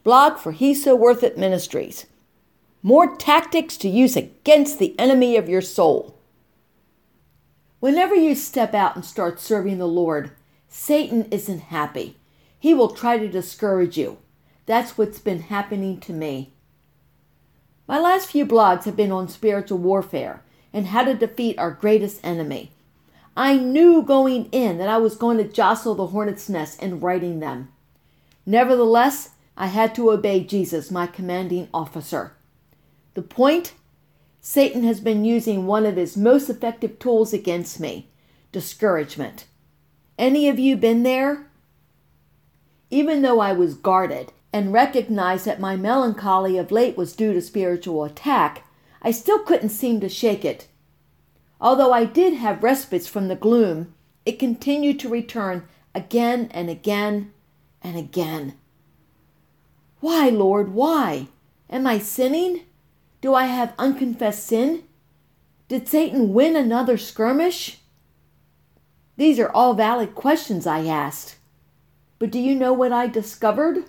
blog for He's So Worth It Ministries. More tactics to use against the enemy of your soul. Whenever you step out and start serving the Lord, Satan isn't happy. He will try to discourage you. That's what's been happening to me. My last few blogs have been on spiritual warfare and how to defeat our greatest enemy. I knew going in that I was going to jostle the hornet's nest in writing them. Nevertheless, I had to obey Jesus, my commanding officer. The point? Satan has been using one of his most effective tools against me, discouragement. Any of you been there? Even though I was guarded and recognized that my melancholy of late was due to spiritual attack, I still couldn't seem to shake it. Although I did have respites from the gloom, it continued to return again and again and again. Why, Lord, why? Am I sinning? Do I have unconfessed sin? Did Satan win another skirmish? These are all valid questions I asked. But do you know what I discovered?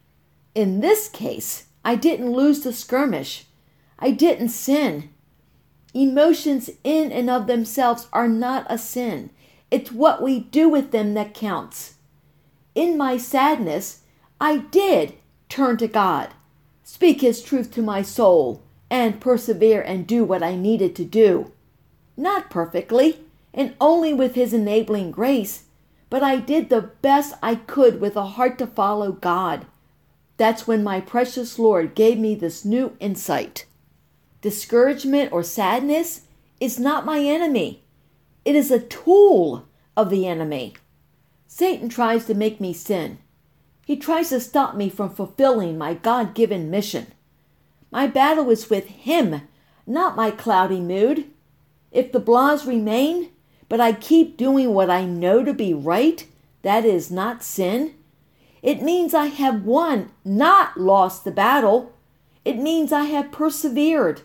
In this case, I didn't lose the skirmish. I didn't sin. Emotions in and of themselves are not a sin. It's what we do with them that counts. In my sadness, I did turn to God, speak His truth to my soul, and persevere and do what I needed to do. Not perfectly, and only with His enabling grace, but I did the best I could with a heart to follow God. That's when my precious Lord gave me this new insight. Discouragement or sadness is not my enemy. It is a tool of the enemy. Satan tries to make me sin. He tries to stop me from fulfilling my God-given mission. My battle is with him, not my cloudy mood. If the blahs remain, but I keep doing what I know to be right, that is not sin. It means I have won, not lost the battle. It means I have persevered.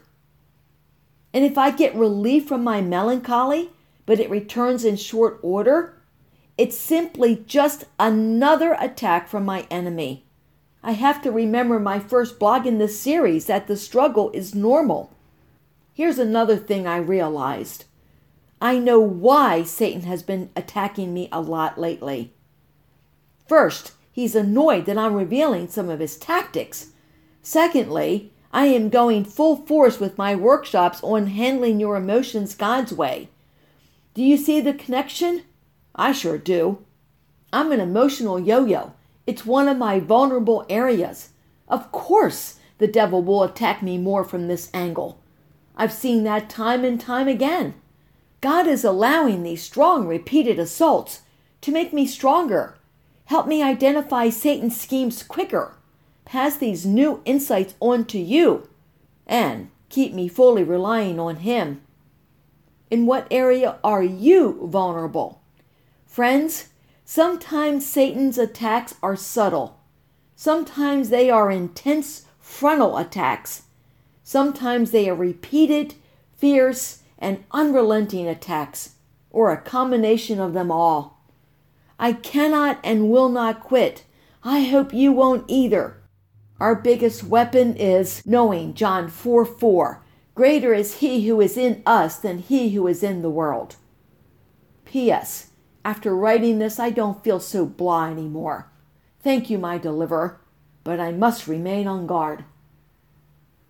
And if I get relief from my melancholy, but it returns in short order, it's simply just another attack from my enemy. I have to remember my first blog in this series that the struggle is normal. Here's another thing I realized. I know why Satan has been attacking me a lot lately. First, he's annoyed that I'm revealing some of his tactics. Secondly, I am going full force with my workshops on handling your emotions God's way. Do you see the connection? I sure do. I'm an emotional yo-yo. It's one of my vulnerable areas. Of course, the devil will attack me more from this angle. I've seen that time and time again. God is allowing these strong, repeated assaults to make me stronger. Help me identify Satan's schemes quicker. Pass these new insights on to you. And keep me fully relying on Him. In what area are you vulnerable? Friends, sometimes Satan's attacks are subtle. Sometimes they are intense frontal attacks. Sometimes they are repeated, fierce, and unrelenting attacks, or a combination of them all. I cannot and will not quit. I hope you won't either. Our biggest weapon is knowing John 4:4. Greater is He who is in us than he who is in the world. P.S. After writing this, I don't feel so blah anymore. Thank you, my deliverer, but I must remain on guard.